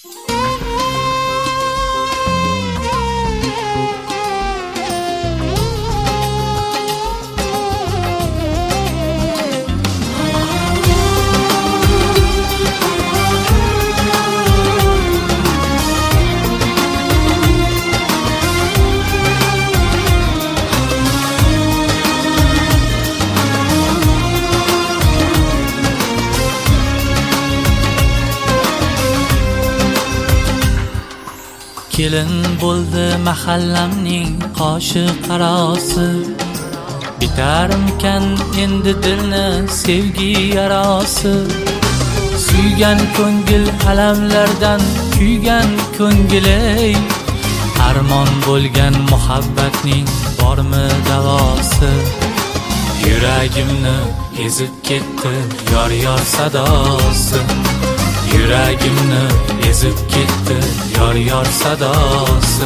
Kelin bo'ldi mahallamning qoshi qarosi, bitarmikan endi dilni sevgi yarosi. Suygan ko'ngil alamlardan kuygan ko'ngil ey, armon bo'lgan muhabbatning bormi davosi? Yuragimni ezib ketdi yor sadosi, yuragimni ezib ketdi yor sadosi.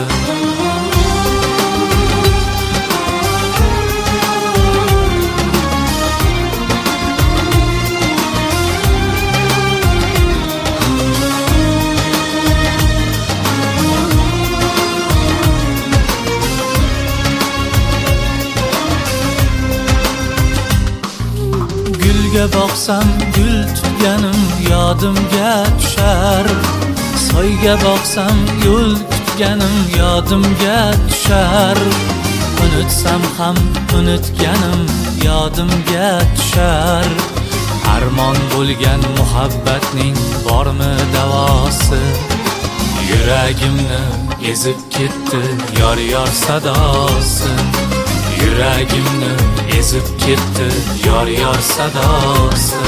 Gulga boqsam gul tutganim yodimga tushar, soyga boqsam yo'l kutganim yodimga tushar. Unutsam ham unutganim yodimga tushar. Armon bo'lgan muhabbatning bormi davosi? Yuragimni ezib ketdi yor sadosi, yuragimni ezib ketdi yor sadosi.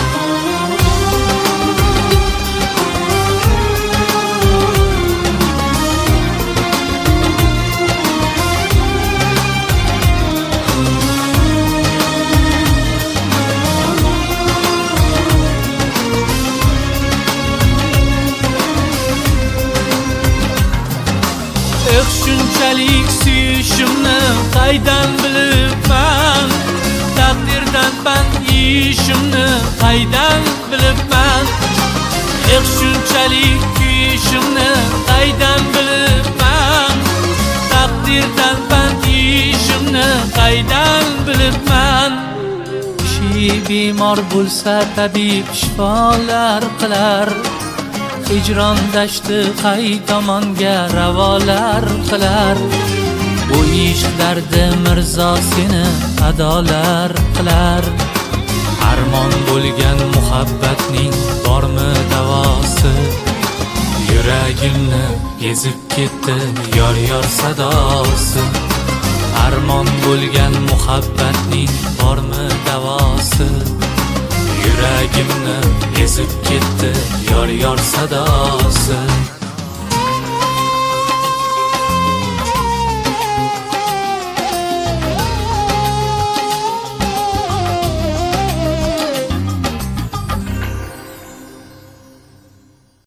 Shunchalik suyishimni qaydan bilibman, taqdirdan pand yeyishimni qaydan bilibman. Shunchalik kuyishimni qaydan bilibman, taqdirdan pand yeyishimni qaydan bilibman. Kishi bemor bo'lsa tabib shifolar qilar, hijron dashti qay tomonga ravolar qilar. Bu ishq dardi mirzo seni adolar qilar. Armon bo'lgan muhabbatning bormi davosi? Yuragimni ezib ketdi yor sadosi. Armon bo'lgan muhabbatning bormi davosi? Yuragimni ezib ketdi yor sadosi.